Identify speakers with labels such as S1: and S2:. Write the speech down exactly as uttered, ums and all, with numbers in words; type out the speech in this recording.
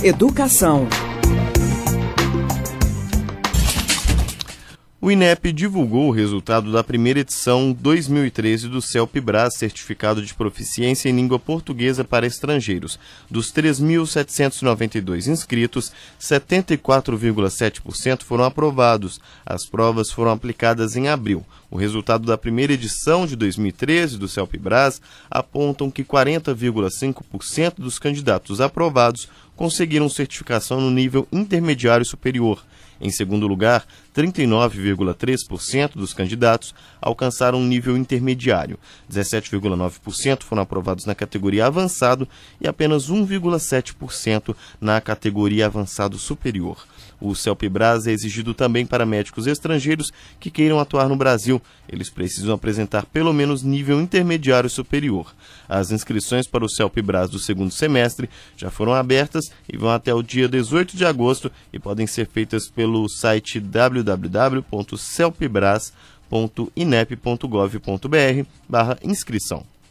S1: Educação.
S2: O INEP divulgou o resultado da primeira edição dois mil e treze do CELPE-BRAS, Certificado de Proficiência em Língua Portuguesa para Estrangeiros. Dos três mil setecentos e noventa e dois inscritos, setenta e quatro vírgula sete por cento foram aprovados. As provas foram aplicadas em abril. O resultado da primeira edição de dois mil e treze do CELPE-BRAS apontam que quarenta vírgula cinco por cento dos candidatos aprovados conseguiram certificação no nível intermediário superior. Em segundo lugar, trinta e nove vírgula três por cento dos candidatos alcançaram um nível intermediário, dezessete vírgula nove por cento foram aprovados na categoria avançado e apenas um vírgula sete por cento na categoria avançado superior. O CELPE-BRAS é exigido também para médicos estrangeiros que queiram atuar no Brasil. Eles precisam apresentar pelo menos nível intermediário superior. As inscrições para o CELPE-BRAS do segundo semestre já foram abertas e vão até o dia dezoito de agosto e podem ser feitas pelo site w w w ponto celpebras ponto inep ponto gov ponto br barra inscrição.